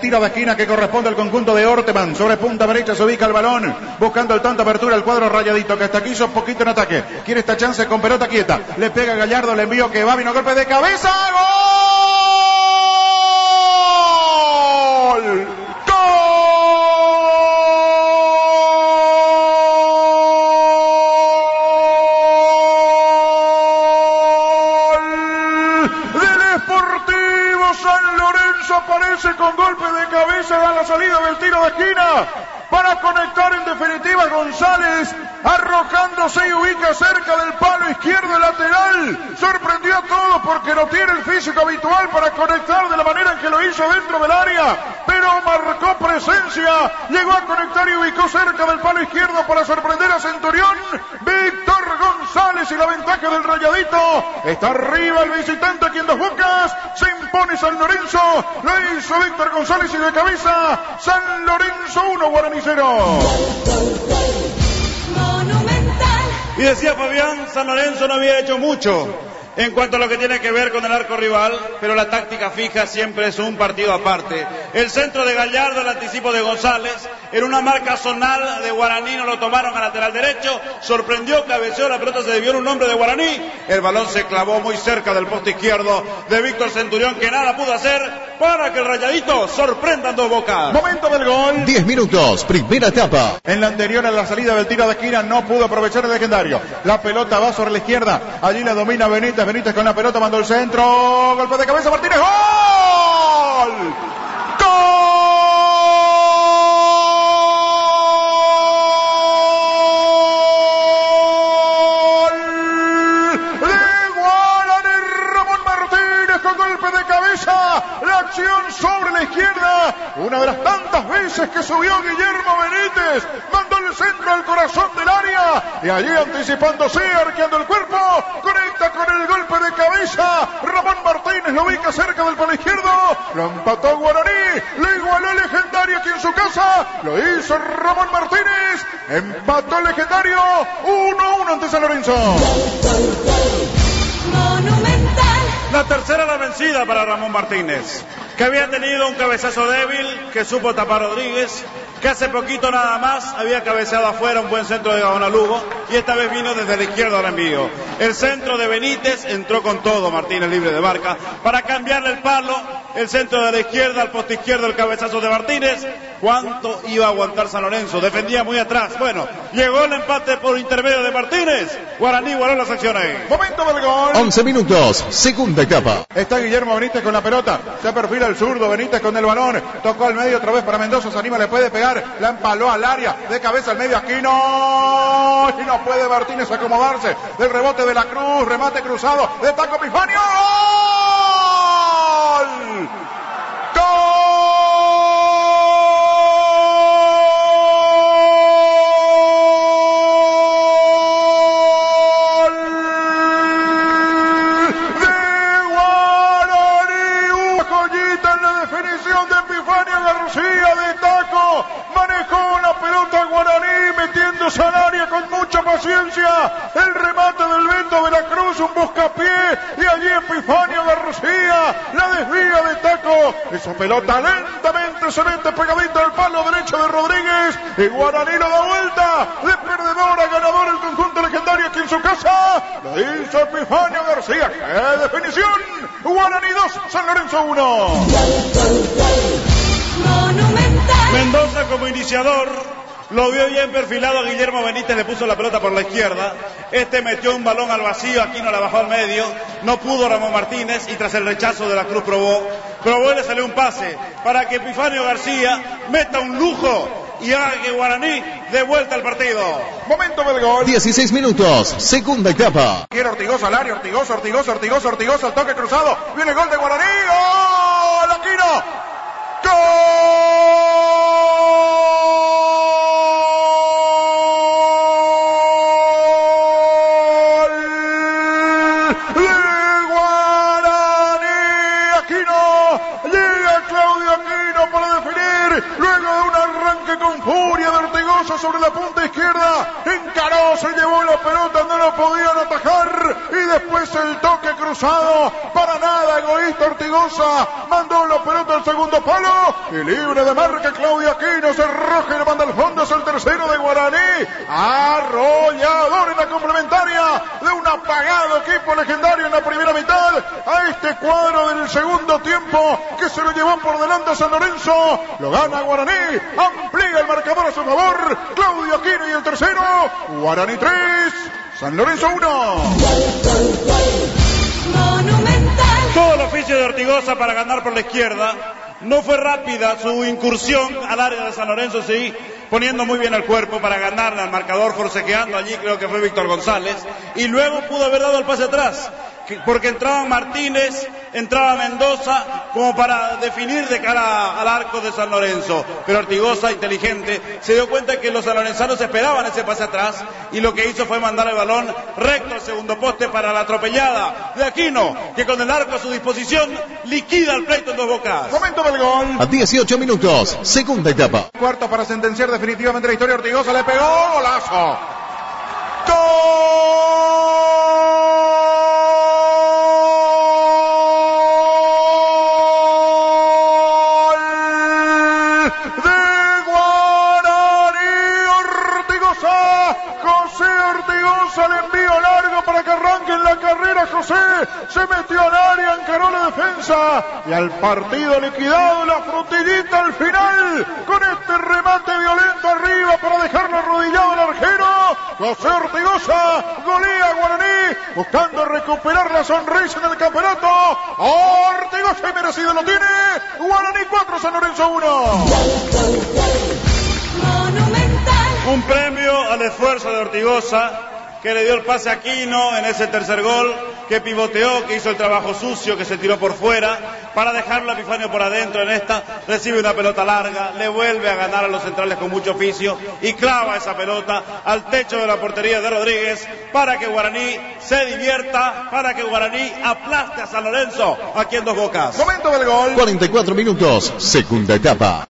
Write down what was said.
Tiro de esquina que corresponde al conjunto de Orteman. Sobre punta derecha se ubica el balón. Buscando el tanto apertura el cuadro Rayadito, que hasta aquí hizo poquito en ataque. Quiere esta chance con pelota quieta. Le pega Gallardo, le envío que va, vino golpe de cabeza. ¡Gol! Aparece con golpe de cabeza, da la salida del tiro de esquina para conectar en definitiva González, arrojándose y ubica cerca del palo izquierdo lateral. Sorprendió a todos porque no tiene el físico habitual para conectar de la manera en que lo hizo dentro del área, pero marcó presencia, llegó a conectar y ubicó cerca del palo izquierdo para sorprender a Centurión. Víctor González y la ventaja del Rayadito. Está arriba el visitante aquí en Dos Bocas. Se impone San Lorenzo. Lo hizo Víctor González y de cabeza San Lorenzo 1, Guaraní 0. Y decía Fabián, San Lorenzo no había hecho mucho en cuanto a lo que tiene que ver con el arco rival, pero la táctica fija siempre es un partido aparte. El centro de Gallardo, el anticipo de González, en una marca zonal de Guaraní, no lo tomaron a lateral derecho, sorprendió, cabeceó, la pelota se desvió en un hombre de Guaraní, el balón se clavó muy cerca del poste izquierdo de Víctor Centurión, que nada pudo hacer para que el Rayadito sorprenda en Dos Bocas. Momento del gol. 10 minutos, primera etapa. En la anterior, a la salida del tiro de esquina, no pudo aprovechar el legendario. La pelota va sobre la izquierda, allí la domina Benítez. Benítez con la pelota, mandó el centro, golpe de cabeza, Martínez, ¡gol! ¡Gol! De Guaraní, Ramón Martínez con golpe de cabeza, la acción sobre la izquierda, una de las tantas veces que subió Guillermo Benítez, mandó el centro al corazón del área, y allí anticipándose, arqueando el cuerpo, conecta con el golpe de cabeza, Ramón Martínez lo ubica cerca del palo izquierdo, lo empató Guaraní, le igualó el legendario aquí en su casa, lo hizo Ramón Martínez, empató el legendario, 1-1 ante San Lorenzo. La tercera la vencida para Ramón Martínez, que había tenido un cabezazo débil, que supo tapar Rodríguez, que hace poquito nada más había cabeceado afuera un buen centro de Gaona Lugo, y esta vez vino desde la izquierda al envío. El centro de Benítez entró con todo, Martínez libre de marca, para cambiarle el palo, el centro de la izquierda al poste izquierdo, el cabezazo de Martínez. ¿Cuánto iba a aguantar San Lorenzo? Defendía muy atrás. Bueno, llegó el empate por intermedio de Martínez. Guaraní igualó las acciones. Momento del gol. 11 minutos, segunda etapa. Está Guillermo Benítez con la pelota, se perfila el zurdo, Benítez con el balón, tocó al medio otra vez para Mendoza, se anima, le puede pegar, la empaló al área, de cabeza al medio, Aquino, y no puede Martínez acomodarse, del rebote de la Cruz, remate cruzado, de Taco Epifanio, ¡gol! ¡Gol! Manejó la pelota Guaraní, metiéndose al área con mucha paciencia, el remate del Beto de la Cruz, un buscapié, y allí Epifanio García la desvía de Taco, esa pelota lentamente se mete pegadito al palo derecho de Rodríguez, y Guaraní lo da vuelta, de perdedor a ganador el conjunto legendario aquí en su casa, lo hizo Epifanio García, ¡qué definición! Guaraní 2, San Lorenzo 1. Mendoza como iniciador, lo vio bien perfilado a Guillermo Benítez, le puso la pelota por la izquierda, este metió un balón al vacío, aquí no la bajó al medio, no pudo Ramón Martínez, y tras el rechazo de la Cruz probó y le salió un pase para que Epifanio García meta un lujo y haga que Guaraní dé vuelta al partido. Momento del gol. 16 minutos, segunda etapa. Quiere Ortigosa al área, Ortigosa, el toque cruzado, viene el gol de Guaraní, ¡gol! Aquino, ¡gol! Luego de un arranque con furia de Ortigosa sobre la punta izquierda, encaró, se llevó la pelota, no lo podían atajar, y después el toque cruzado, para nada egoísta Ortigosa, mandó la pelota al segundo palo y libre de marca Claudio Aquino, se arroja y lo manda al fondo, es el tercero de Guaraní. Arrollador en la complementaria de un apagado equipo legendario en la primera mitad a este cuadro del segundo tiempo que se lo llevó por delante a San Lorenzo. Lo gana Guaraní, amplía el marcador a su favor. Claudio Aquino y el tercero. Guaraní 3, San Lorenzo 1. Todo el oficio de Ortigosa para ganar por la izquierda. No fue rápida su incursión al área de San Lorenzo, sí, poniendo muy bien el cuerpo para ganarle al marcador, forcejeando allí, creo que fue Víctor González, y luego pudo haber dado el pase atrás, porque entraba Martínez, entraba Mendoza, como para definir de cara al arco de San Lorenzo. Pero Ortigosa, inteligente, se dio cuenta que los sanlorenzanos esperaban ese pase atrás, y lo que hizo fue mandar el balón recto al segundo poste para la atropellada de Aquino, que con el arco a su disposición liquida el pleito en Dos Bocas. Momento del gol. A 18 minutos, segunda etapa. Cuarto para sentenciar definitivamente la historia. Ortigosa le pegó, golazo. ¡Gol! De Guaraní. Ortigosa, José Ortigosa, le envío largo para que arranque en la carrera. José se metió al área, encaró la defensa y al partido liquidado. La frutillita al final con este remate violento arriba para dejarlo arrodillado al arquero. José Ortigosa golea a Guaraní buscando recuperar la sonrisa en el campeonato. Ortigosa y merecido lo tiene. Guaraní 4, San Lorenzo 1. Un premio al esfuerzo de Ortigosa, que le dio el pase a Aquino en ese tercer gol, que pivoteó, que hizo el trabajo sucio, que se tiró por fuera, para dejarlo a Epifanio por adentro. En esta recibe una pelota larga, le vuelve a ganar a los centrales con mucho oficio y clava esa pelota al techo de la portería de Rodríguez para que Guaraní se divierta, para que Guaraní aplaste a San Lorenzo aquí en Dos Bocas. Momento del gol. 44 minutos, segunda etapa.